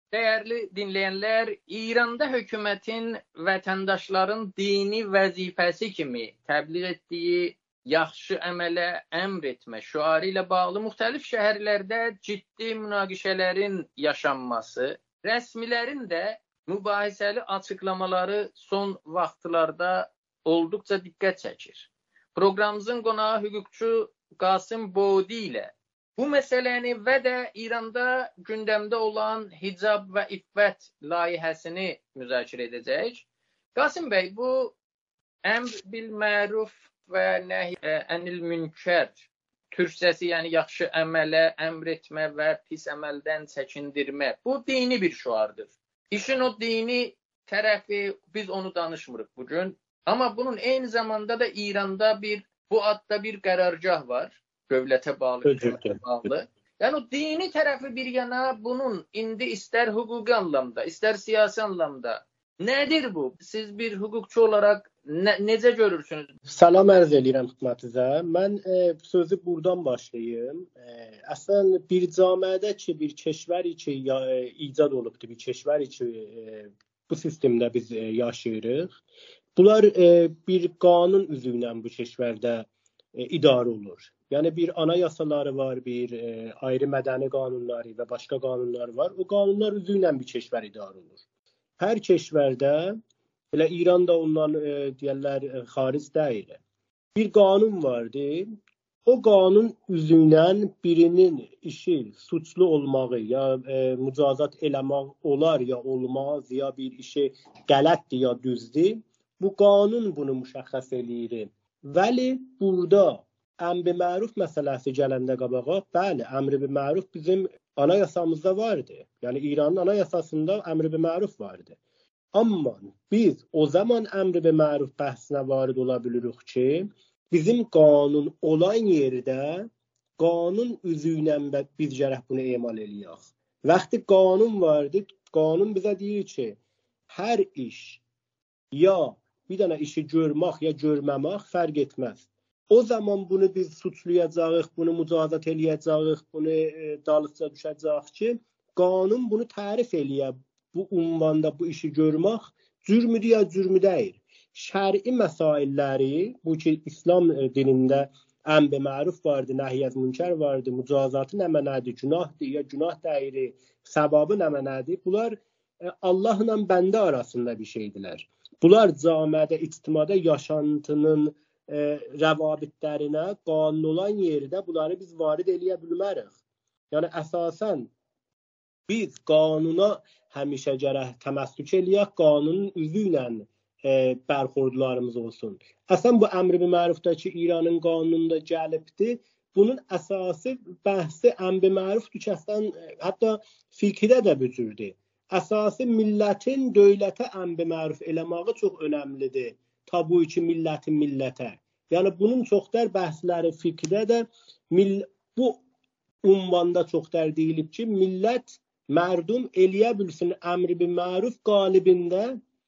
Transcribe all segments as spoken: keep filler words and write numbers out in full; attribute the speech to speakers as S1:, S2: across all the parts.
S1: Dəyərli dinləyənlər, İranda hökumətin vətəndaşların dini vəzifəsi kimi təbliğ etdiyi yaxşı əmələ əmr etmə şüarı ilə bağlı müxtəlif şəhərlərdə ciddi münaqişələrin yaşanması, rəsmilərin də mübahisəli açıqlamaları son vaxtlarda olduqca diqqət çəkir. Proqramımızın qonağı hüquqçu Qasım Bodi ilə bu məsələni və də İranda gündəmdə olan hicab və iffət layihəsini müzakirə edəcəyik. Qasım bəy, bu əmr bil məruf və nəhy ənil münkər türkçəsi, yəni yaxşı əmələ əmr etmə və pis əməldən çəkindirmə. Bu dini bir şüardır. İşin o dini tərəfi, biz onu danışmırıq bugün. Amma bunun eyni zamanda da İranda bir, bu adda bir qərargah var. Dövlətə bağlı, dövlətə bağlı. Yəni o dini tərəfi bir yana, bunun indi istər hüquqi anlamda, istər siyasi anlamda nədir bu? Siz bir hüquqçu olaraq ne, necə görürsünüz?
S2: Salam ərz edirəm xidmətinizə. Mən e, sözü buradan başlayım. E, əslən bir cəmiyyətdə ki, bir keşvər ki ya, e, icad olubdur, bir keşvər ki e, bu sistemdə biz e, yaşayırıq. Bunlar e, bir qanun üzrə bu keşvərdə e, idarə olur. Yəni bir anayasaları var, bir e, ayrı mədəni qanunları və başqa qanunlar var. O qanunlar üzrə bir keşvər idarə olur. Hər keşvərdə, elə İranda ondan e, deyirlər e, xaric deyil. Bir qanun vardır. O qanun üzrə birinin işi suçlu olmağı ya e, mücazat eləmək olar ya olmaz, ya bir işi qələtdir ya düzdür. Bu qanun bunu müşəxəs eləyir. Vəli burada əmr-i məruf məsələsi gələndə qabağa, bəli, əmr-i məruf bizim anayasamızda vardı. Yəni İranın anayasasında əmr-i məruf vardı. Amma biz o zaman əmr-i məruf bəhsinə varid ola bilirik ki, bizim qanun olan yerdə qanun üzrə biz gərək bunu emal eləyək. Vaxtı qanun vardı, qanun bizə deyir ki, hər iş ya bir dənə işi görmək ya görməmək fərq etməz. O zaman bunu biz suçlayacağıq, bunu mücazat eləyəcəyik, bunu e, dalıqca düşəcəyik ki, qanun bunu tərif eləyə, bu ünvanda bu işi görmək cürmüdür ya cürmü deyil. Şəri məsailləri, bu ki İslam dinində əmr-i məruf vardı, nəhy-i münkər vardı, mücazatı nə mənədir, günahdır ya günah deyil, səbabı nə mənədir. Bunlar e, Allahla bəndə arasında bir şeydilər. Bunlar cəmiyyətdə, ictimada yaşantının E, rəvabitlərinə qanun olan yerdə bunları biz varid eləyə bilmərik. Yəni əsasən biz qanuna həmişə gərək təməssük eləyək, qanunun üzrə e, bərxurdlarımız olsun. Əsən bu əmr-i mərufdakı İranın qanununda gəlibdir. Bunun əsası bəhsi əmr-i mərufdur ki, əslən hətta fiqhdə də bücürdür. Əsası millətin dövlətə əmr-i məruf eləməyi çox önəmlidir. Tabu ki millətin millətə. Yəni bunun çoxdar bəhsləri fiqhdə də mill bu ünvanda çoxdar deyilib ki, millət mərdum eləyə bilsin əmr-i məruf qalibində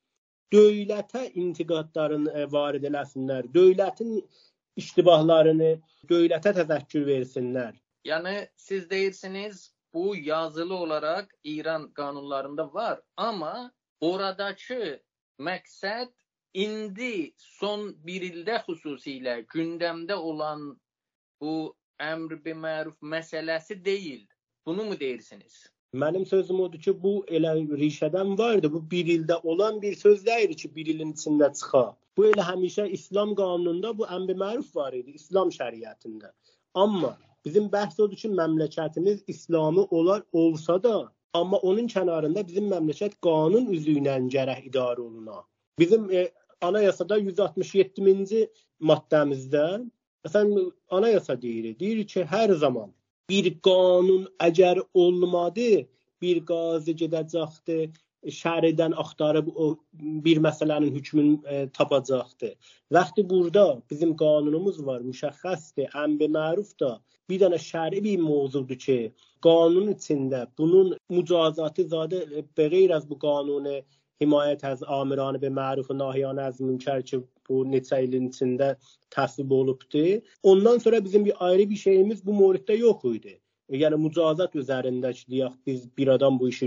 S2: dövlətə intiqadlarını varid eləsinlər, dövlətin iştibahlarını dövlətə təzəkkür versinlər.
S1: Yəni siz deyirsiniz bu yazılı olaraq İran qanunlarında var, amma oradakı məqsəd İndi son bir ildə xüsusilə gündəmdə olan bu əmr-i məruf məsələsi deyil. Bunu mu deyirsiniz?
S2: Mənim sözüm odur ki, bu elə rişədən vardı. Bu bir ildə olan bir söz deyil ki, bir ilin içində çıxa. Bu elə həmişə İslam qanununda bu əmr-i məruf var idi, İslam şəriətində. Amma bizim bəhs odur ki, məmləkətimiz İslamı olar olsa da, amma onun kənarında bizim məmləkət qanun üzrə gərək idarə oluna. Bizim e, anayasada yüz altmış yeddinci maddəmizdə məsələn anayasa deyir, deyir ki, hər zaman bir qanun əgər olmadı, bir qazi gedəcəkdir, şəridən axtarıb o bir məsələnin hökmünü e, tapacaqdır. Vaxtı burada bizim qanunumuz var, müşəxxəsdir, əmr-i məruf da bir dənə şəri bir mövzudur ki, qanunun içində bunun mücazatı zadə bəğeyr az bu qanunu himayət az amiranə be məruf nahiyanə az münkər ki, bu neçə ilin içində təsvib olubdur. Ondan sonra bizim bir ayrı bir şeyimiz bu moriddə yox idi. Yəni mücazat üzərində ki, deyək biz bir adam bu işi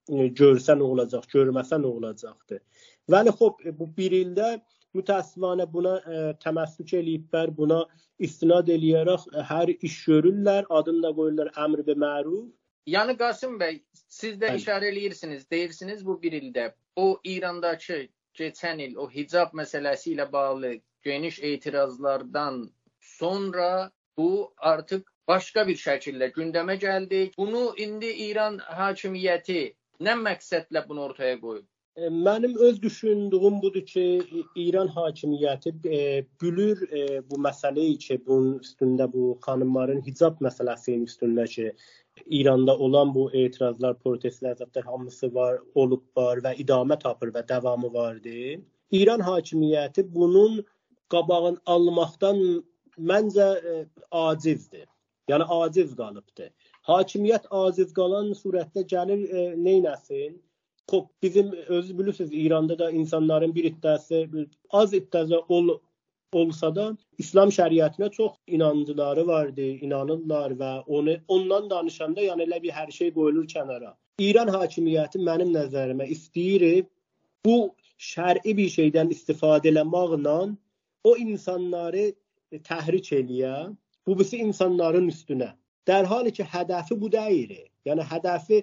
S2: e, görsə nə olacaq, görməsə nə olacaqdı. Vəli xop bu bir ildə mütəəssifanə buna e, təməssük eləyiblər, buna istinad eləyərək hər iş görürlər, adını da qoyurlar əmr və məruf.
S1: Yəni Qasım bəy, siz də
S2: Bəli.
S1: işarə eləyirsiniz, deyirsiniz bu bir ildə o İrandakı keçən il o hicab məsələsi ilə bağlı geniş etirazlardan sonra bu artıq başqa bir şəkildə gündəmə gəldi. Bunu indi İran hakimiyyəti nə məqsədlə bunu ortaya qoyub?
S2: Mənim öz düşündüyüm budur ki, İran hakimiyyəti e, bülür e, bu məsələyi ki, bunun üstündə bu xanımların hicab məsələsinin üstündə ki, İranda olan bu etirazlar, protestlər, zətlər hamısı var, olub var və idamə tapır və davamı vardı. İran hakimiyyəti bunun qabağını almaqdan məncə e, acizdir. Yəni aciz qalıbdır. Hakimiyyət aciz qalan surətdə gəlir e, neynəsin? Xop, bizim özü bilirsiniz İranda da insanların bir iddiası, az iddiası ol, olsa da İslam şəriətinə çox inancıları vardı, inanırlar və onu ondan danışanda yəni elə bir hər şey qoyulur kənara. İran hakimiyyəti mənim nəzərimə istəyir bu şər'i bir şeydən istifadə eləməklə o insanları təhrik eləyə, bu birisi insanların üstünə. Dərhal ki hədəfi bu deyil. Yəni hədəfi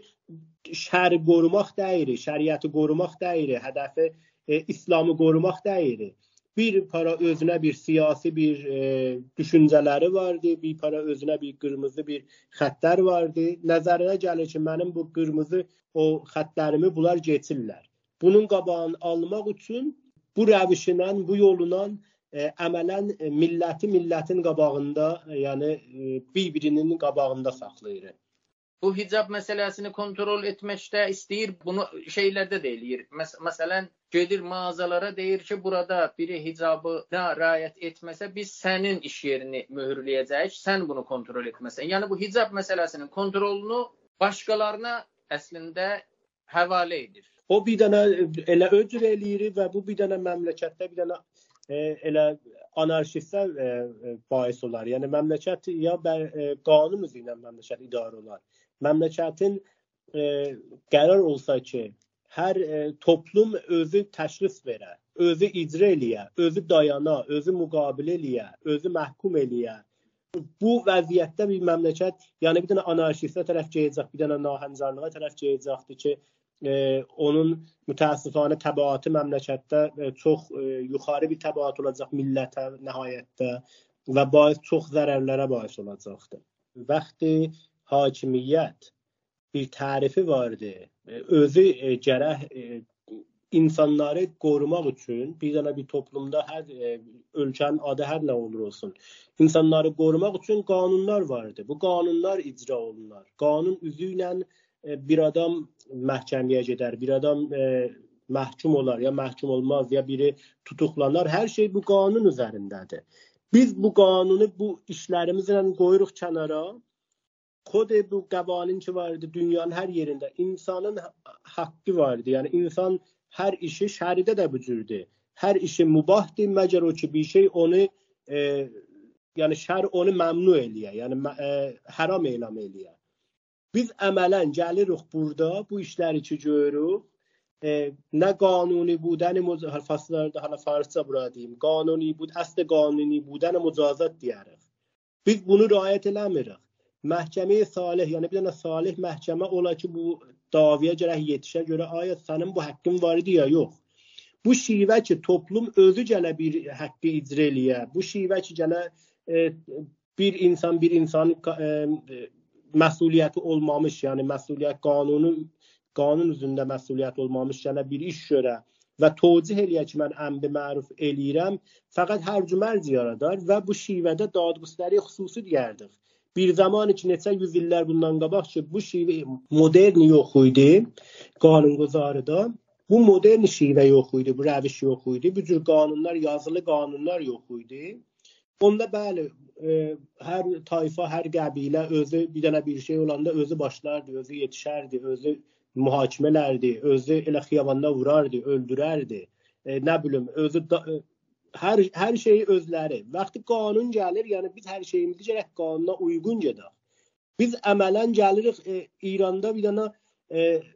S2: şəri qorumaq deyil, şəriəti qorumaq deyil, hədəfi e, İslamı qorumaq deyil. Bir para özünə bir siyasi bir e, düşüncələri vardı, bir para özünə bir qırmızı bir xəttlər vardı. Nəzərinə gəlir ki, mənim bu qırmızı o xəttlərimi bunlar keçirlər. Bunun qabağını almaq üçün bu rəvişlə, bu yoluna e, əmələn e, milləti millətin qabağında, e, yəni e, bir-birinin qabağında saxlayır.
S1: Bu hicab məsələsini kontrol etməkdə istəyir, bunu şeylərdə də eləyir. Məs məsələn, gedir mağazalara deyir ki, burada biri hicabına riayət etməsə, biz sənin iş yerini möhürləyəcəyik, sən bunu kontrol etməsən. Yəni bu hicab məsələsinin kontrolunu başqalarına əslində həvalə edir.
S2: O bir dənə elə öcür eləyir və bu bir dənə məmləkətdə bir dənə e, elə anarşistə e, e, bais olar. Yəni məmləkət ya bə, e, qanun üzrə ilə məmləkət idarə olar. Məmləkətin e, qərar olsa ki, hər e, toplum özü təşrif verə, özü icra eləyə, özü dayana, özü müqabilə eləyə, özü məhkum eləyə. Bu vəziyyətdə bir məmləkət, yəni bir dənə anarşistə tərəf gələcək, bir dənə nahəncərliyə tərəf gələcəkdir ki, e, onun mütəəssifanə təbəatı məmləkətdə e, çox e, yuxarı bir təbəat olacaq millətə nəhayətdə və baş çox zərərlərə baş olacaqdır. Vaxtı hakimiyyət bir tərifi vardı. Özü e, gərək e, insanları qorumaq üçün bir dənə bir toplumda hər e, ölkənin adı hər nə olur olsun. İnsanları qorumaq üçün qanunlar vardı. Bu qanunlar icra olunur. Qanun üzü ilə e, bir adam məhkəməyə gedər, bir adam e, məhkum olar, ya məhkum olmaz, ya biri tutuqlanar. Hər şey bu qanun üzərindədir. Biz bu qanunu bu işlərimizlə qoyuruq kənara. Kod bu qavanun ki vardı dünyanın hər yerində insanın haqqı vardı. Yəni insan hər işi şəridə də bu cürdür. Hər işi mübahdır, məgər o ki bir şey onu e, yəni şər onu məmnu eləyə, yəni e, haram elan eləyə. Biz əmələn gəlirik burada bu işləri ki görürük. E, nə qanuni budəni faslarda hala farsça bura deyim. Qanuni bud, əsl qanuni budəni mücazat deyərik. Biz bunu riayət eləmirik. Məhkəməyə salih, yəni bir dənə salih məhkəmə ola ki, bu davaya gərək yetişə görə ayə sənin bu haqqın var idi ya, yox. Bu şivə ki, toplum özü gələ bir haqqı icra eləyə, bu şivə ki, gələ e, bir insan bir insanın e, məsuliyyəti olmamış, yəni məsuliyyət qanunu, qanun üzündə məsuliyyət olmamış gələ bir iş görə və tocih eləyə ki, mən əmr məruf eləyirəm, fəqət hərcümərc yaradar və bu şivədə dadgüstəri xüsusi deyərdik. Bir zaman ki, neçə yüz illər bundan qabaq ki, bu şivə modern yox idi qanunquzarıda. Bu modern şivə yox idi, bu rəviş yox idi. Bu cür qanunlar, yazılı qanunlar yox idi. Onda bəli, e, hər tayfa, hər qəbilə özü bir dənə bir şey olanda özü başlardı, özü yetişərdi, özü mühakimələrdi, özü elə xiyabanda vurardı, öldürərdi. E, nə bilim, özü da, e, Hər, hər şeyi özləri. Vaxtı qanun gəlir, yəni biz hər şeyimizi gərək qanuna uyğun gedək. Biz əmələn gəlirik, e, İranda bir dənə e,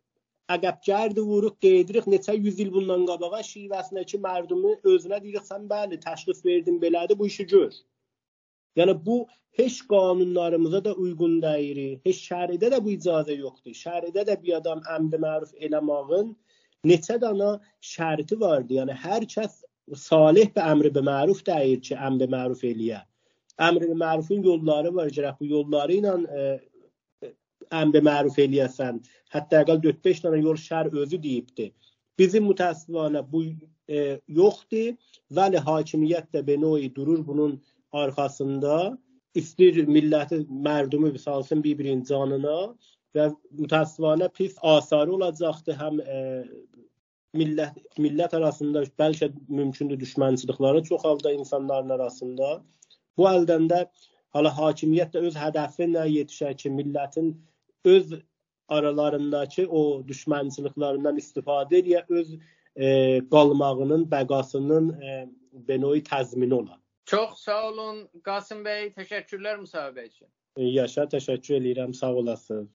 S2: əqəbgərdi vuruq qeydirik neçə yüz il bundan qabağa şivəsindəki mərdumu özünə deyirik sən bəli təşxis verdin belədir bu işi gör. Yəni bu heç qanunlarımıza da uyğun deyil, heç şəridə də bu icazə yoxdur. Şəridə də bir adam əmr məruf eləmağın neçə dana şərti vardı. Yəni hər kəs salih və əmr məruf deyir ki, əmr məruf eləyə. Əmr mərufun yolları var, gərək bu yolları ilə e, əmr məruf eləyəsən. Hətta əqəl dörd beş dana yol şər özü deyibdir. Bizim mütəəssifanə bu e, yoxdur. Vəli hakimiyyət də benoyi durur bunun arxasında. İstir milləti, mərdumu salsın bir-birinin canına və mütəəssifanə pis asarı olacaqdır. Həm e, millət, millət arasında bəlkə mümkündür düşmənçilikləri çoxalda insanların arasında. Bu əldən də hala hakimiyyət də öz hədəfinə yetişər ki, millətin öz aralarındakı o düşmənçiliklərindən istifadə edə öz e, qalmağının, bəqasının e, benoyi təzmini ola.
S1: Çox sağ olun Qasım bəy, təşəkkürlər müsahibə üçün.
S2: Yaşa, təşəkkür edirəm, sağ olasın.